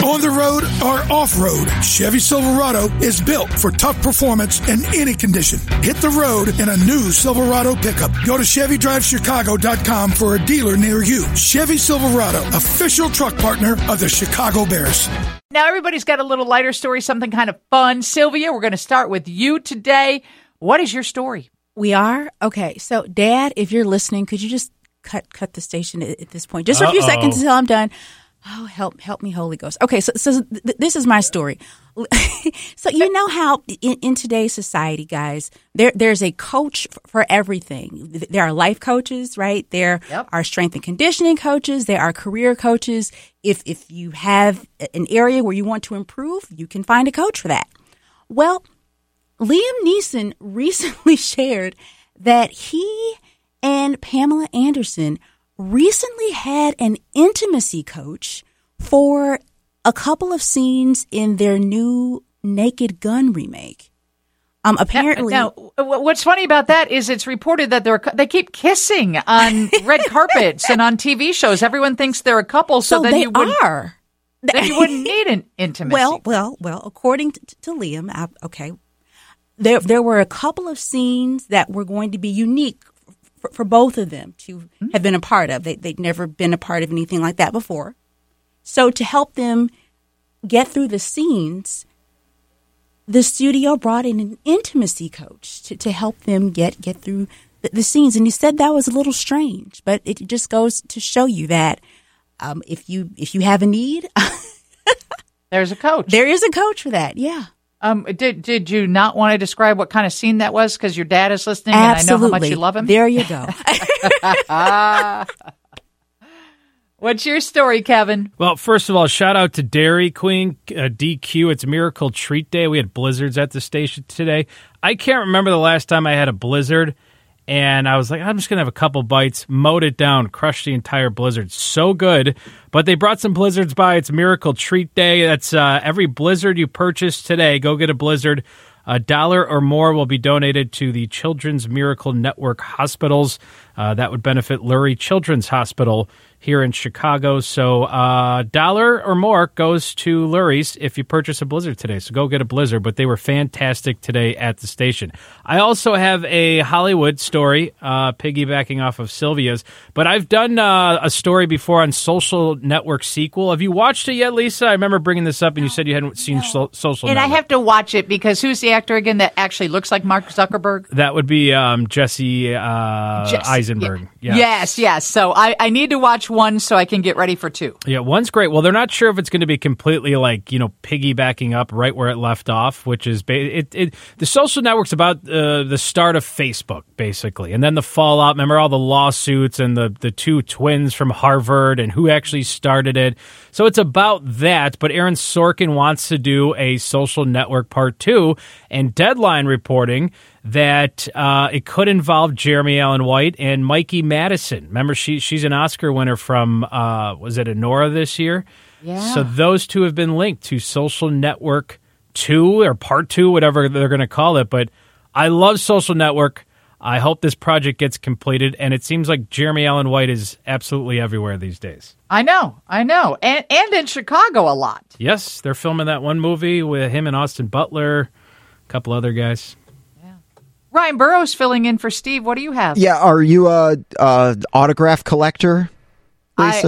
On the road or off-road, Chevy Silverado is built for tough performance in any condition. Hit the road in a new Silverado pickup. Go to ChevyDriveChicago.com for a dealer near you. Chevy Silverado, official truck partner of the Chicago Bears. Now everybody's got a little lighter story, something kind of fun. Sylvia, we're going to start with you today. What is your story? We are? Okay. So, Dad, if you're listening, could you just cut the station at this point? Just for a few seconds until I'm done. Oh, help me, Holy Ghost. Okay, so this is my story. So you know how in today's society, guys, there's a coach for everything. There are life coaches, right? There are strength and conditioning coaches. There are career coaches. If you have an area where you want to improve, you can find a coach for that. Well, Liam Neeson recently shared that he and Pamela Anderson recently had an intimacy coach for a couple of scenes in their new Naked Gun remake. Apparently, now, what's funny about that is it's reported that they keep kissing on red carpets and on TV shows. Everyone thinks they're a couple, so then you wouldn't need an intimacy. Well. According to Liam, okay, there were a couple of scenes that were going to be unique for both of them to have been a part of. They'd never been a part of anything like that before. So to help them get through the scenes, the studio brought in an intimacy coach to help them get through the scenes. And he said that was a little strange, but it just goes to show you that if you have a need, there's a coach. There is a coach for that, yeah. Did you not want to describe what kind of scene that was? Because your dad is listening Absolutely. And I know how much you love him. There you go. What's your story, Kevin? Well, first of all, shout out to Dairy Queen, DQ. It's Miracle Treat Day. We had blizzards at the station today. I can't remember the last time I had a blizzard, and I was like, I'm just going to have a couple bites, mowed it down, crushed the entire blizzard. So good. But they brought some blizzards by. It's Miracle Treat Day. That's every blizzard you purchase today, go get a blizzard. $1 or more will be donated to the Children's Miracle Network hospitals. That would benefit Lurie Children's Hospital here in Chicago. So $1 or more goes to Lurie's if you purchase a blizzard today. So go get a blizzard. But they were fantastic today at the station. I also have a Hollywood story, piggybacking off of Sylvia's. But I've done a story before on Social Network sequel. Have you watched it yet, Lisa? I remember bringing this up, and you said you hadn't seen Social Network. And I have to watch it because who's the actor again that actually looks like Mark Zuckerberg? That would be Jesse Eisenberg. Yeah. Yes. So I need to watch one so I can get ready for two. Yeah, one's great. Well, they're not sure if it's going to be completely piggybacking up right where it left off, which is the Social Network's about the start of Facebook, basically, and then the fallout. Remember all the lawsuits and the two twins from Harvard and who actually started it. So it's about that, but Aaron Sorkin wants to do a Social Network Part 2, and Deadline reporting that it could involve Jeremy Allen White and Mikey Madison. Remember, she's an Oscar winner from, was it Anora this year? Yeah. So those two have been linked to Social Network 2 or Part 2, whatever they're going to call it. But I love Social Network. I hope this project gets completed, and it seems like Jeremy Allen White is absolutely everywhere these days. I know. And in Chicago a lot. Yes, they're filming that one movie with him and Austin Butler, a couple other guys. Ryan Burroughs filling in for Steve. What do you have? Yeah, are you a autograph collector, Lisa?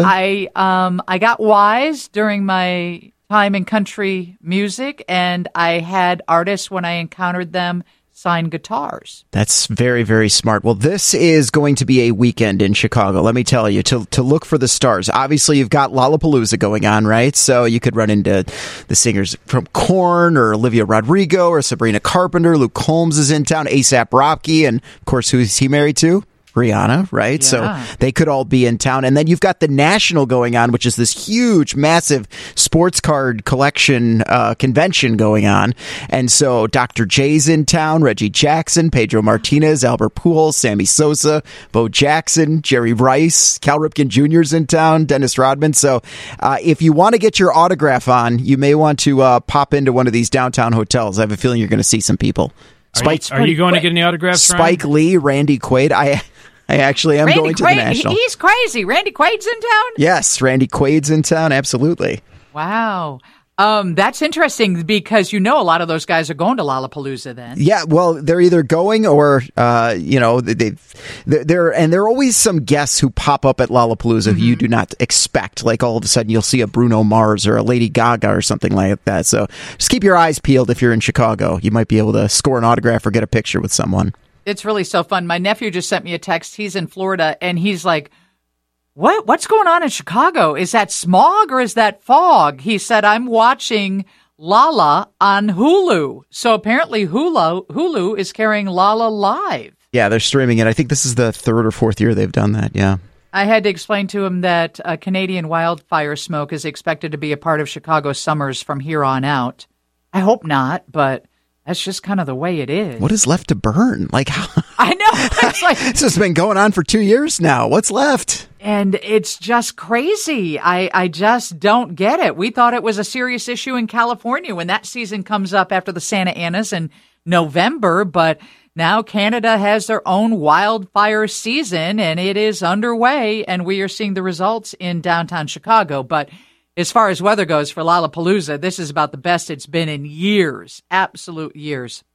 I got Wise during my time in country music, and I had artists when I encountered them sign guitars. That's very, very smart. Well, this is going to be a weekend in Chicago, let me tell you, to look for the stars. Obviously, you've got Lollapalooza going on, right? So you could run into the singers from Korn or Olivia Rodrigo or Sabrina Carpenter. Luke Combs is in town, A$AP Rocky, and, of course, who is he married to? Rihanna, right? Yeah. So they could all be in town. And then you've got the National going on, which is this huge, massive sports card collection convention going on. And so Dr. J's in town, Reggie Jackson, Pedro Martinez, Albert Pujols, Sammy Sosa, Bo Jackson, Jerry Rice, Cal Ripken Jr.'s in town, Dennis Rodman. So if you want to get your autograph on, you may want to pop into one of these downtown hotels. I have a feeling you're going to see some people. Are you going to get any autographs, Spike Ryan? Lee, Randy Quaid. I actually am going to the National. He's crazy. Randy Quaid's in town? Yes, Randy Quaid's in town. Absolutely. Wow. That's interesting because a lot of those guys are going to Lollapalooza then. Yeah, well, they're either going or there are always some guests who pop up at Lollapalooza who you do not expect. Like all of a sudden you'll see a Bruno Mars or a Lady Gaga or something like that. So just keep your eyes peeled if you're in Chicago. You might be able to score an autograph or get a picture with someone. It's really so fun. My nephew just sent me a text. He's in Florida and he's like, What's going on in Chicago? Is that smog or is that fog? He said, I'm watching Lala on Hulu. So apparently Hulu is carrying Lala live. Yeah, they're streaming it. I think this is the third or fourth year they've done that, yeah. I had to explain to him that Canadian wildfire smoke is expected to be a part of Chicago's summers from here on out. I hope not, but that's just kind of the way it is. What is left to burn? Like, I know. It's like, this has been going on for 2 years now. What's left? And it's just crazy. I just don't get it. We thought it was a serious issue in California when that season comes up after the Santa Anas in November, but now Canada has their own wildfire season and it is underway, and we are seeing the results in downtown Chicago. But as far as weather goes for Lollapalooza, this is about the best it's been in years, absolute years.